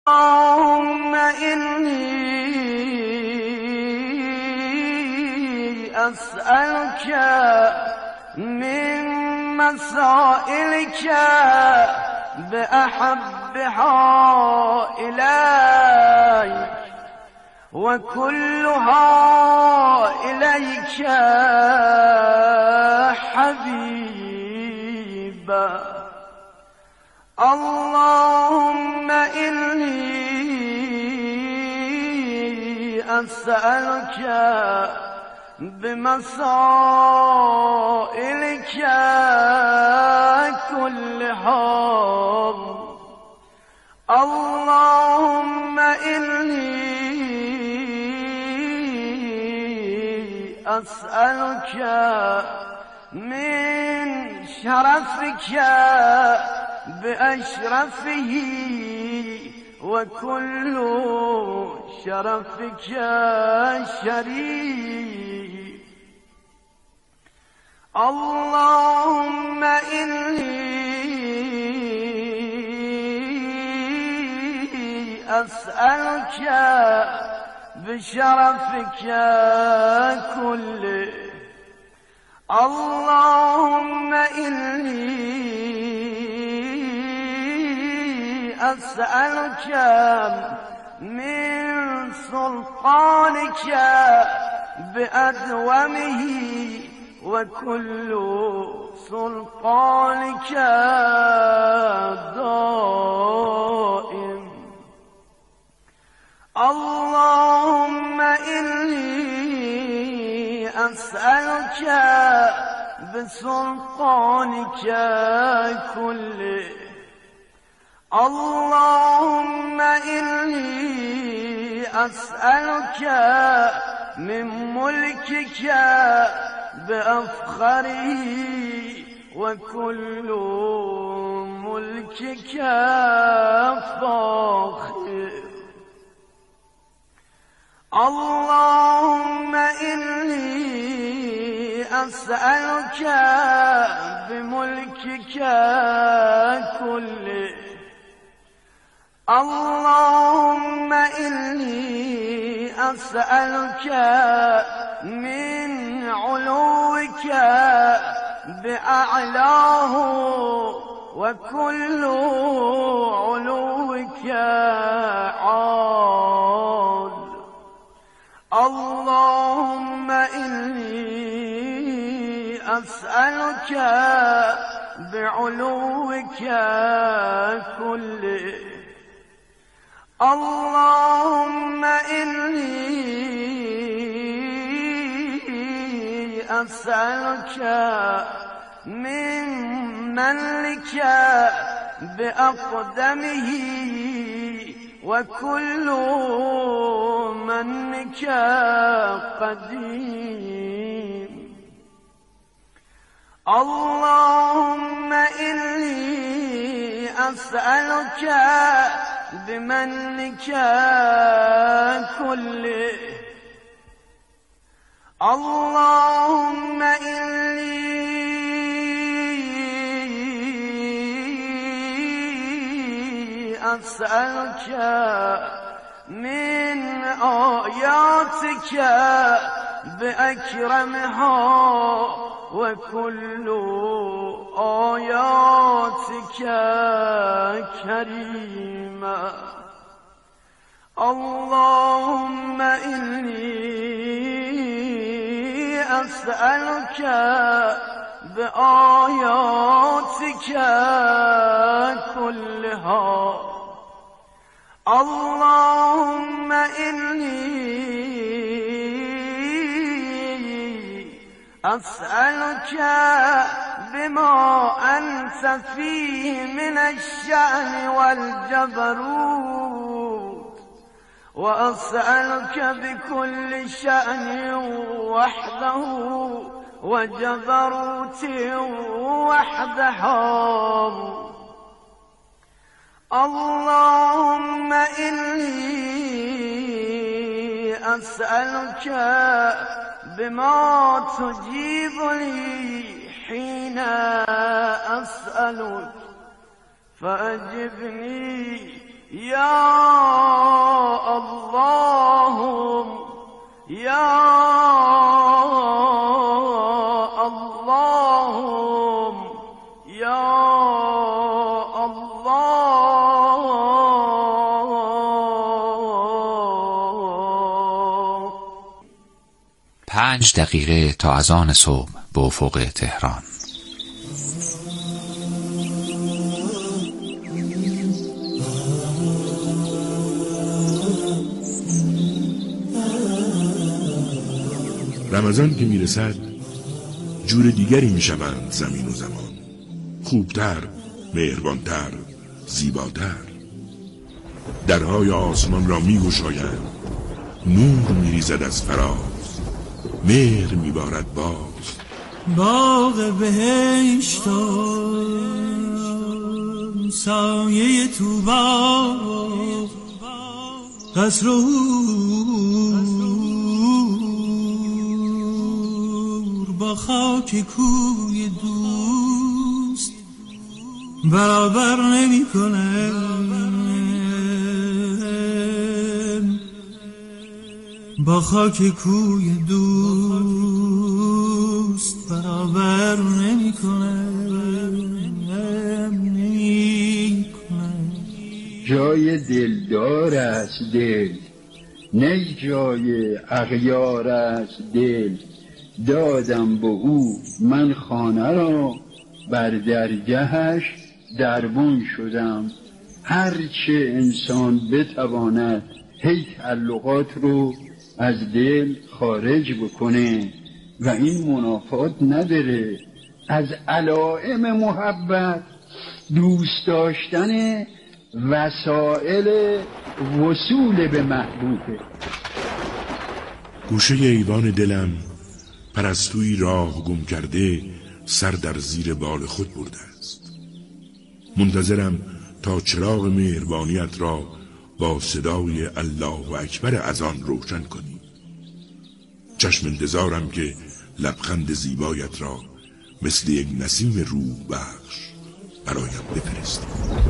اللهم إني أسألك من مسائلك بأحبها إليك وكلها إليك حبيبا. اللهم إني أسألك بمسائلك كلها. اللهم إني أسألك من شرفك بأشرفه وكل شرفك شريف. اللهم إني أسألك بشرفك كله. اللهم إني أسألك من سلطانك بأدومه وكل سلطانك دائم. اللهم إني أسألك بسلطانك كله. اللهم إني أسألك من ملكك بأفخره وكل ملكك فاخر. اللهم إني أسألك بملكك كله. اللهم إني أسألك من علوك بأعلاه وكل علوك عال. اللهم إني أسألك بعلوك كله. اللهم إني أسألك من منك بأقدمه وكل منك قديم. اللهم إني أسألك بمنك كله. اللهم إني أسألك من آياتك بأكرمها وكل آياتك كريمة. اللهم إني أسألك بآياتك كلها. اللهم إني أسألك بما أنت فيه من الشأن والجبروت، وأسألك بكل شأن وحده وجبروت وحدها. اللهم إني أسألك بما تجيب لي حين أسألك فأجبني یا اللهم یا اللهم یا الله. 5 دقیقه تا اذان صبح به افق تهران. رمضان که میرسد جور دیگری میشوند زمین و زمان، خوبتر، مهربانتر، زیباتر. درهای آسمان را میگشایند، نور میریزد از فراز، مهر میبارد باز. باغ بهشت و سایه طوبا، قصر و با خاک کوی دوست برابر نمی کنه. با خاک کوی دوست برابر نمی کنه. جای دلدار است دل، نه جای اغیار است دل. دادم به او من خانه را، بر درگهش دربان شدم. هرچه انسان بتواند هی تعلقات رو از دل خارج بکنه و این منافات نداره. از علائم محبت دوست داشتن وسائل وصول به محبوبه. گوشه ایوان دلم پرستویی راه گم کرده سر در زیر بال خود برده است. منتظرم تا چراغ مهربانیت را با صدای الله اکبر اذان روشن کنی. چشم انتظارم که لبخند زیبایت را مثل یک نسیم روح بخش برایم بفرستی.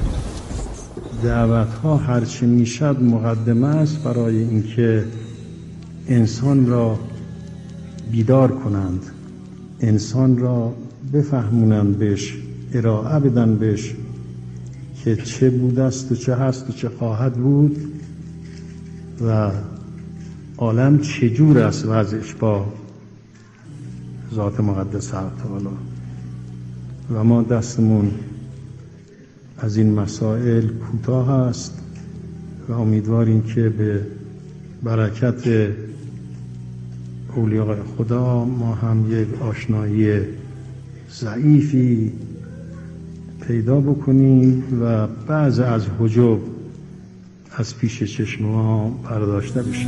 دعوت‌ها هرچی میشد مقدمه است برای اینکه انسان را بیدار کنند، انسان را بفهمونند، بهش ارائه بدن بهش که چه بوده است و چه هست و چه خواهد بود و عالم چجور است وضعش با ذات مقدس تعالی. و ما دستمون از این مسائل کوتاه است و امیدواریم که به برکت اولیاء خدا ما هم یک آشنایی ضعیفی پیدا بکنیم و بعض از حجب از پیش چشم ما برداشته بشه.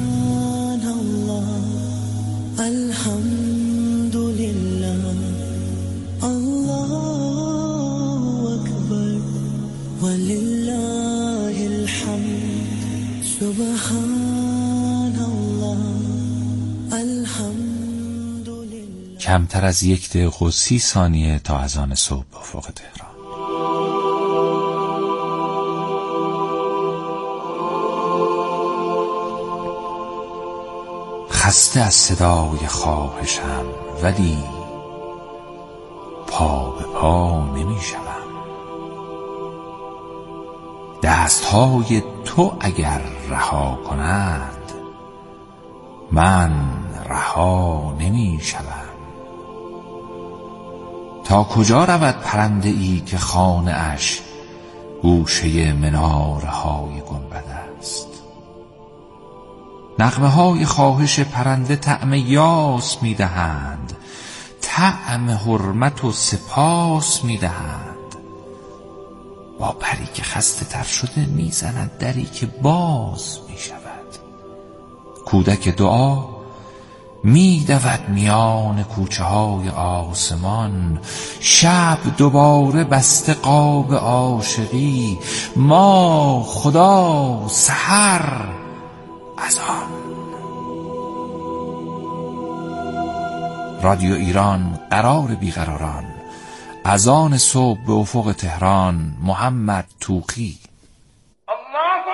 الحمدلله الله اکبر ولله الحمد سبحان الله الحمدلله. کمتر از 1 دقیقه و 30 ثانیه تا اذان صبح به افق تهران. خسته از صدای خواهشم ولی پا به پا نمی شوم. دستهای تو اگر رها کند من رها نمی شوم. تا کجا رود پرنده ای که خانه اش گوشه مناره های گنبد است؟ نغمه های خواهش پرنده طعم یاس می دهند، طعم حرمت و سپاس می دهند. با پری که خسته تر شده می زند دری که باز می شود. کودک دعا می دود میان کوچه های آسمان. شب دوباره بسته قاب عاشقی، ما خدا سحر از آن. رادیو ایران، قرار بیقراران، اذان صبح به افق تهران. محمد توقی. الله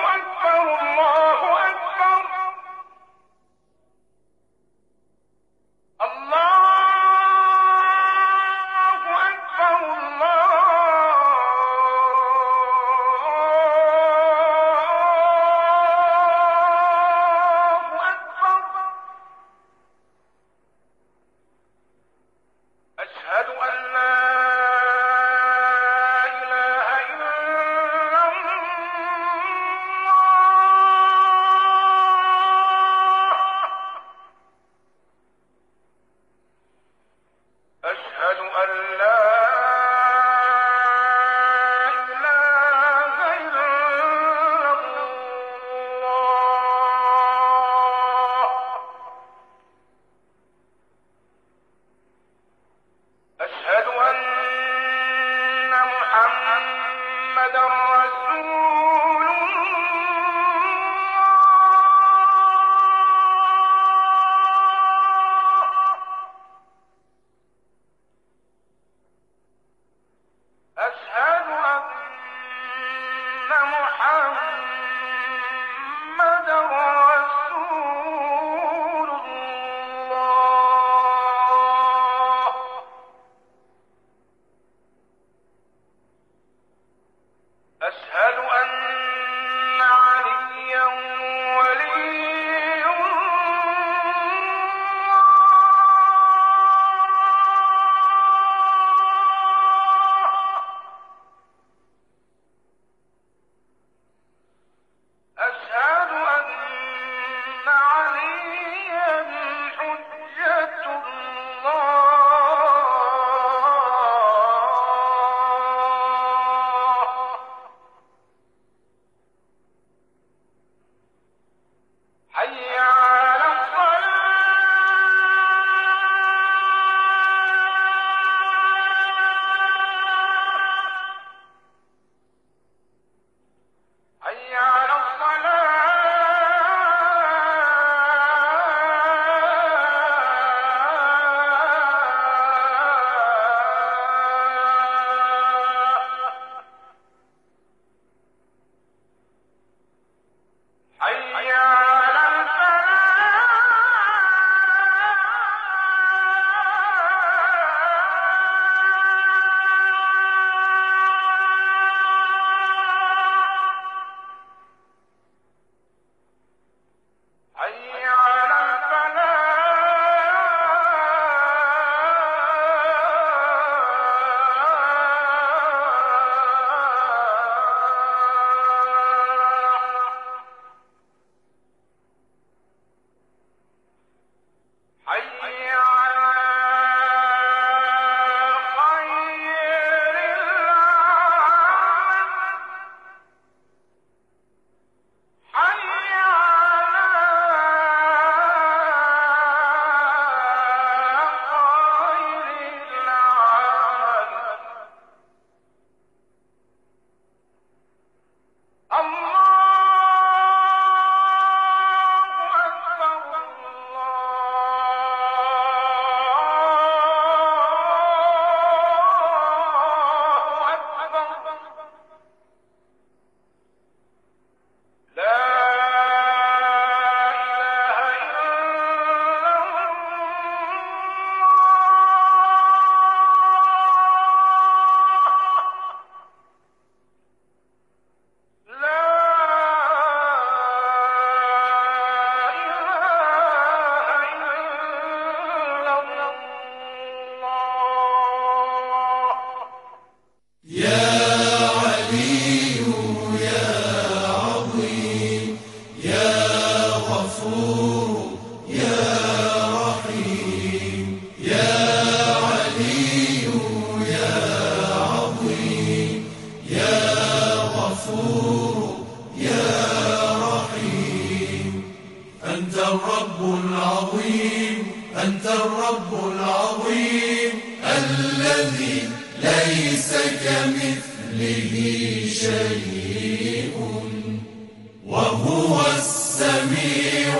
الرب العظيم الذي ليس كمثله شيء وهو السميع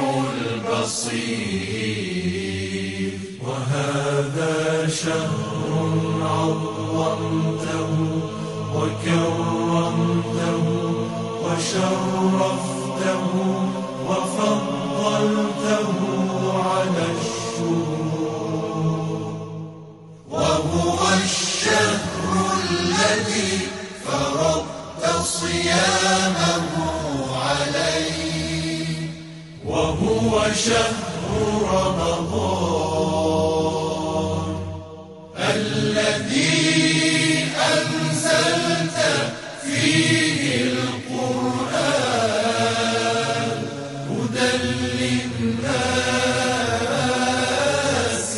البصير. وهذا شهر عظمته وكرمته وشرفته وفضلته على الشهور. وهو الشهر الذي فرضت صيامه عليه. وهو شهر رمضان الذي أنزلت فيه القرآن هدى للناس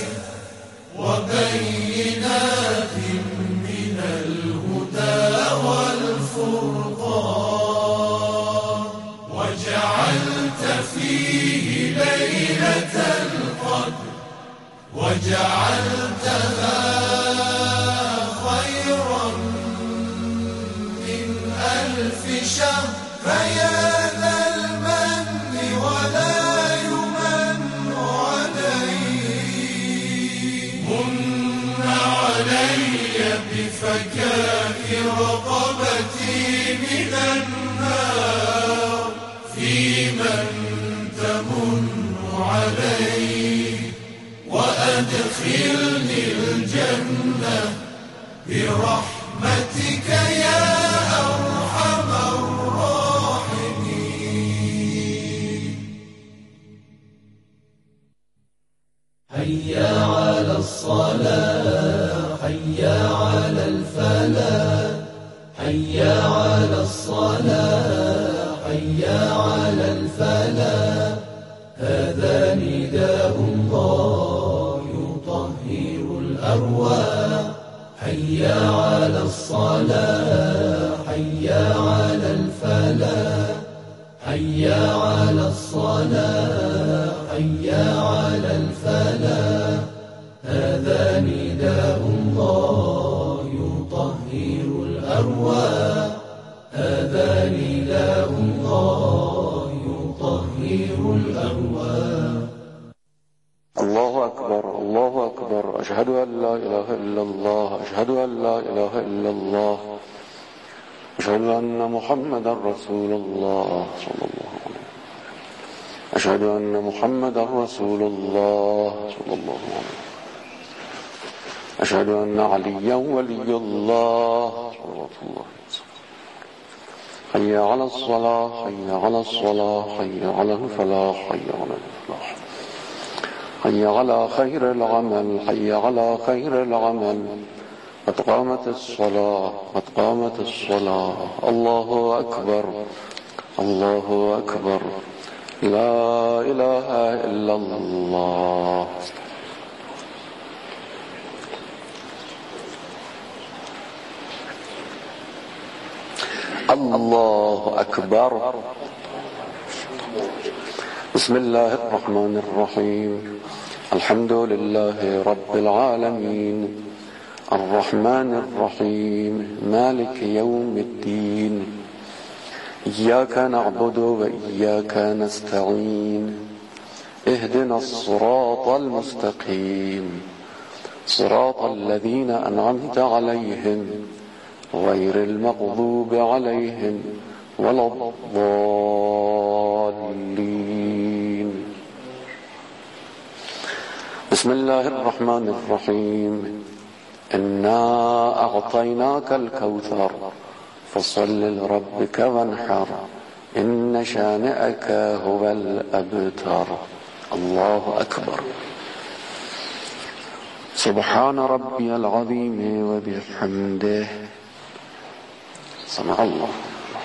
وبينات من الهدى والفرقان. وجعلت فيه ليلة القدر وجعلتها خيرا من 1000 شهر. فيا ذا المن ولا يمن عليه من علي بفكاك رقبتي من النار. في من تمن عليه وأدخلني الجنة برحمتك يا أرحم الراحمين. حي على الصلاة حي على الفلاح حي على الصلاة حي على الفلاح. هذا نداء الله يطهر الأرواح. حي على الصلاة حي على الفلاح حي على الصلاة حي على الفلاح. هذا نداء الله يطهر الأرواح. هذا نداء الله يطهر الأرواح. الله أكبر الله أكبر. أشهد أن لا إله إلا الله أشهد أن لا إله إلا الله أشهد أن محمدا رسول الله صلى الله عليه وسلم. أشهد أن محمدا رسول الله صلى الله عليه وسلم. أشهد أن عليا ولي الله صلى الله عليه وسلم. حي على الصلاة حي على الصلاة حي على الفلاح حي على الفلاح. حي على خير العمل حي على خير العمل. قد قامت الصلاة قد قامت الصلاة. الله أكبر الله أكبر. لا إله إلا الله. الله أكبر. بسم الله الرحمن الرحيم. الحمد لله رب العالمين الرحمن الرحيم مالك يوم الدين. إياك نعبد وإياك نستعين. اهدنا الصراط المستقيم صراط الذين أنعمت عليهم غير المغضوب عليهم ولا الضالين. بسم الله الرحمن الرحيم. إنا أعطيناك الكوثر فصل لربك وانحر إن شانئك هو الأبتر. الله أكبر. سبحان ربي العظيم وبحمده. سمع الله.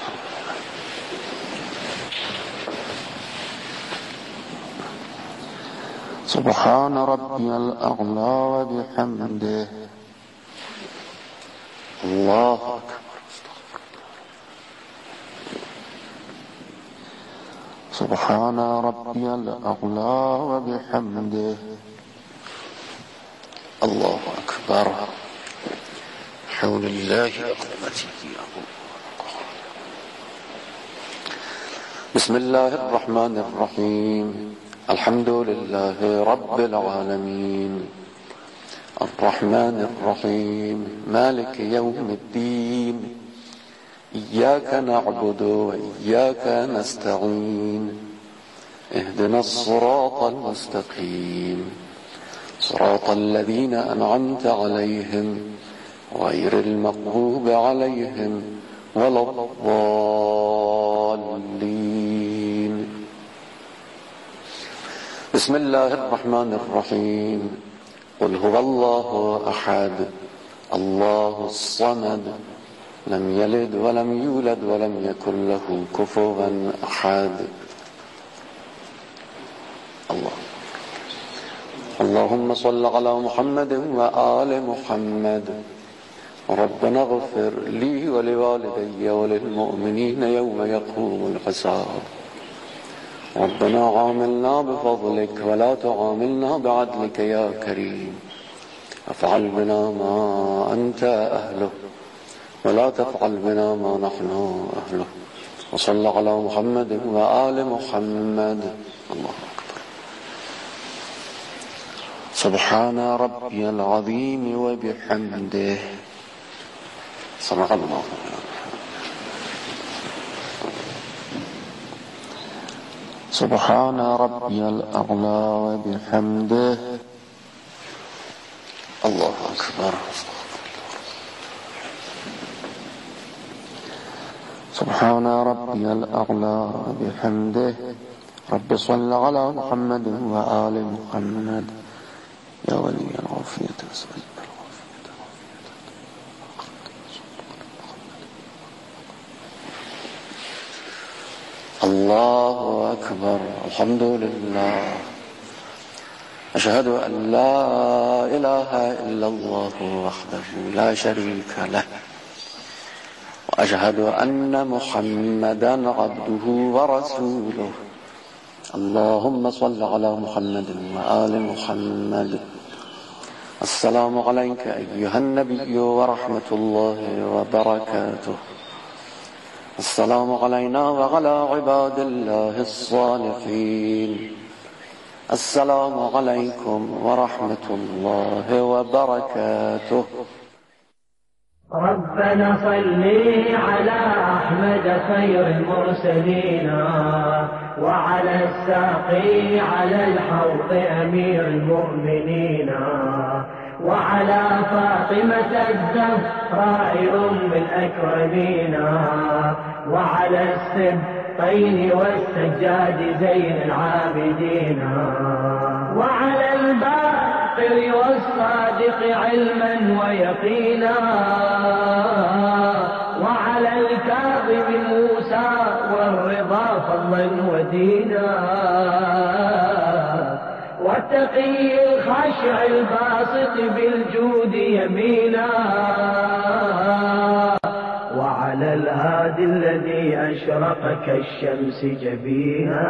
سبحان ربي الأعلى وبحمده. الله أكبر. سبحان ربي الأعلى وبحمده. الله أكبر. حول الله أقوتي. بسم الله الرحمن الرحيم. الحمد لله رب العالمين الرحمن الرحيم مالك يوم الدين إياك نعبد وإياك نستعين اهدنا الصراط المستقيم صراط الذين أنعمت عليهم غير المغضوب عليهم ولا الضالين. بسم الله الرحمن الرحيم. قل هو الله أحد الله الصمد لم يلد ولم يولد ولم يكن له كفوا أحد. اللهم صل على محمد وآل محمد. ربنا اغفر لي ولوالدي وللمؤمنين يوم يقوم الحساب. ربنا عاملنا بفضلك ولا تعاملنا بعدلك يا كريم. افعل بنا ما أنت أهله ولا تفعل بنا ما نحن أهله. وصل على محمد وآل محمد. الله أكبر. سبحان ربي العظيم وبحمده. صدق الله. سبحان ربي الأعلى وبحمده. الله أكبر. سبحان ربي الأعلى وبحمده. رب صل على محمد وآل محمد يا ولي العافية. الله أكبر. الحمد لله. أشهد أن لا إله إلا الله وحده لا شريك له وأشهد أن محمدا عبده ورسوله. اللهم صل على محمد وآل محمد. السلام عليك أيها النبي ورحمة الله وبركاته. السلام علينا وعلى عباد الله الصالحين. السلام عليكم ورحمة الله وبركاته. ربنا صل على أحمد خير المرسلين وعلى الساقي على الحوض أمير المؤمنين وعلى فاطمة الزهراء أم الأكرمين وعلى السبطين والسجاد زين العابدين وعلى الباقر والصادق علما ويقينا وعلى الكاظم موسى والرضا فضلا ودينا والتقي الخاشع الباسط بالجود يمينا وعلى الهادي الذي أشرق كالشمس جبينا.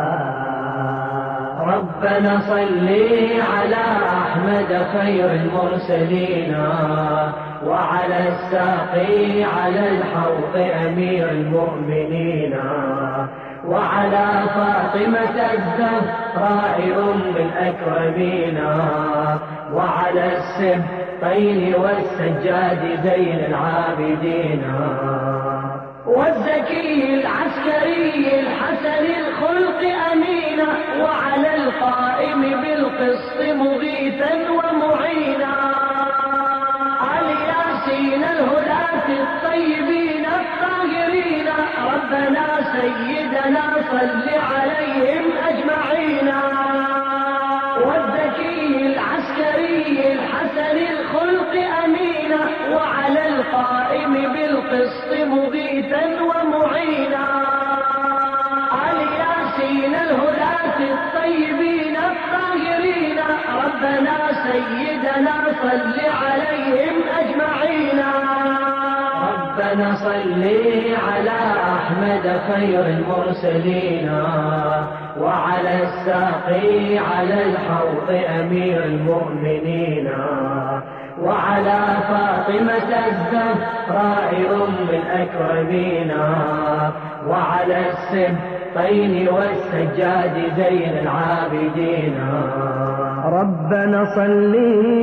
ربنا صل على أحمد خير المرسلين وعلى الساقي على الحوض أمير المؤمنين وعلى فاطمة الزهراء أم الأكرمين وعلى السبطين والسجاد زين العابدين والزكي العسكري الحسن الخلق أمينا وعلى القائم بالقسط مغيثا ومعينا الياسين الهداة الطيبين الطاهرين. ربنا سيدنا صل عليهم أجمعين. والزكي العسكري الحسن الخلق أمينا وعلى القائم بالقسط مغيثا ومعينا الياسين الهداة الطيبين الطاهرين. ربنا سيدنا صل عليهم أجمعين. ربنا ربنا صل على أحمد خير المرسلين وعلى الساقي على الحوض أمير المؤمنين وعلى فاطمة الزهراء أم الأكرمين وعلى السبطين والسجاد زين العابدين. ربنا صل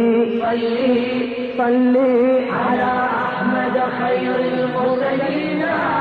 على أحمد خير المرسلين.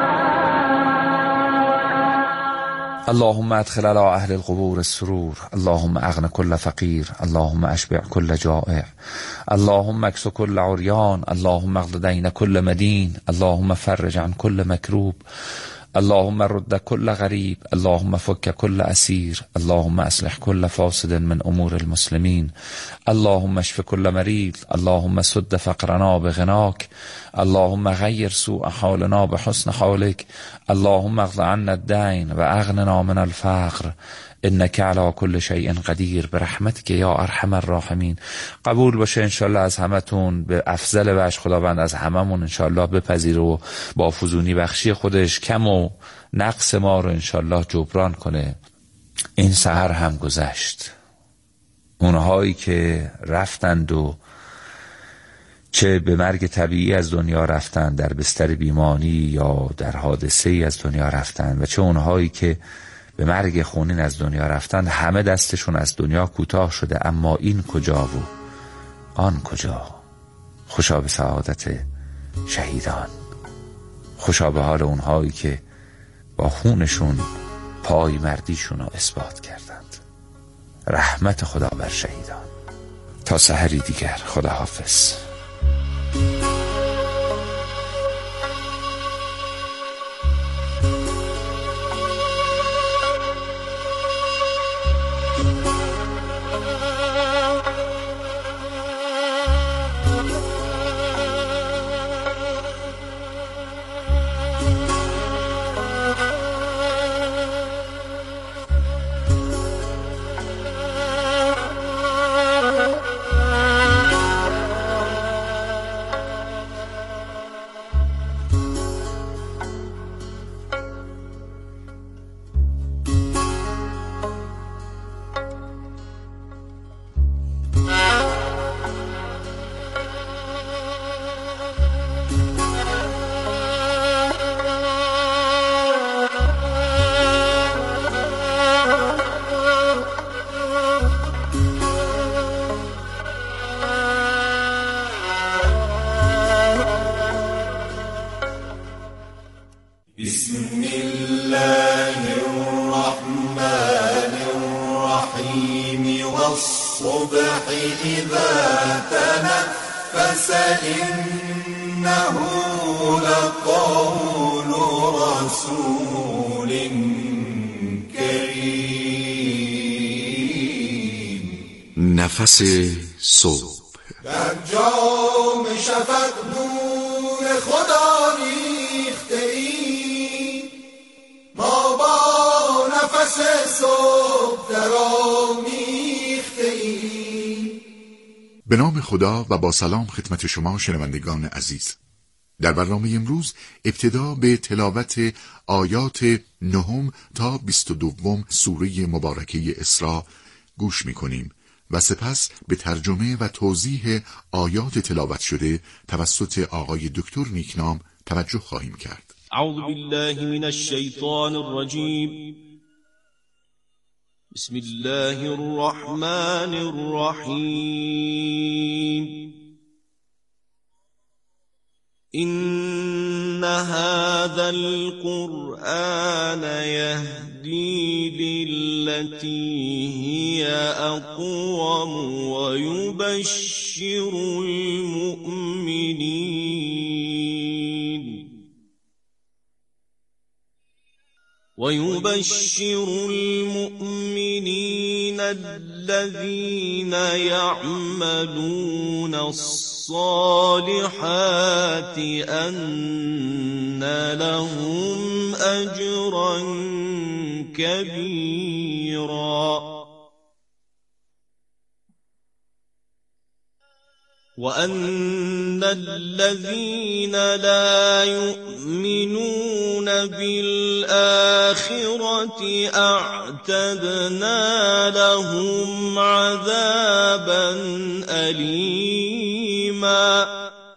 اللهم ادخل على اهل القبور السرور، اللهم اغن كل فقیر، اللهم اشبع كل جائع، اللهم اكس كل عریان، اللهم اقض دین كل مدین، اللهم فرج عن كل مکروب، اللهم رد كل غریب، اللهم فك كل اسیر، اللهم اصلح كل فاسد من امور المسلمین، اللهم اشف كل مريض، اللهم سد فقرنا بغناك، اللهم غير سوء حالنا بحسن حالك، اللهم اقض عنا الدين واغننا من الفقر انك على كل شيء قدیر برحمتك یا ارحم الراحمین. قبول باشه انشالله از همتون به افضل وجه خداوند از هممون انشالله بپذیره و با فزونی بخشی خودش کم و نقص ما رو انشالله جبران کنه. این سحر هم گذشت، اونهایی که رفتند و چه به مرگ طبیعی از دنیا رفتن، در بستر بیماری یا در حادثه ای از دنیا رفتن، و چه اونهایی که به مرگ خونین از دنیا رفتن، همه دستشون از دنیا کوتاه شده، اما این کجا و آن کجا. خوشا به سعادت شهیدان، خوشا به حال اونهایی که با خونشون پای مردیشون رو اثبات کردند. رحمت خدا بر شهیدان. تا سحری دیگر، خداحافظ. الصبح إذا تنفس إنه لقول رسول كريم. نفس صبح در جام شفق نور خدا ریخته ای، ما با نفس صبح درآمیخته ای. به نام خدا و با سلام خدمت شما شنوندگان عزیز. در برنامه امروز ابتدا به تلاوت آیات 9 تا 22 سوره مبارکه اسراء گوش می‌کنیم و سپس به ترجمه و توضیح آیات تلاوت شده توسط آقای دکتر نیکنام توجه خواهیم کرد. اعوذ بالله من الشیطان الرجیم. بسم الله الرحمن الرحیم. إن هذا القرآن يهدي للتي هي أقوم ويبشر المؤمنين الذين يعملون الصالحات أن لهم أجرا كبيرا. وأن الذين لا يؤمنون بالآخرة أعتدنا لهم عذابا أليما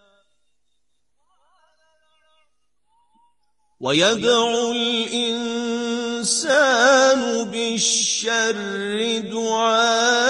ويدعو الإنسان بالشر دعاءه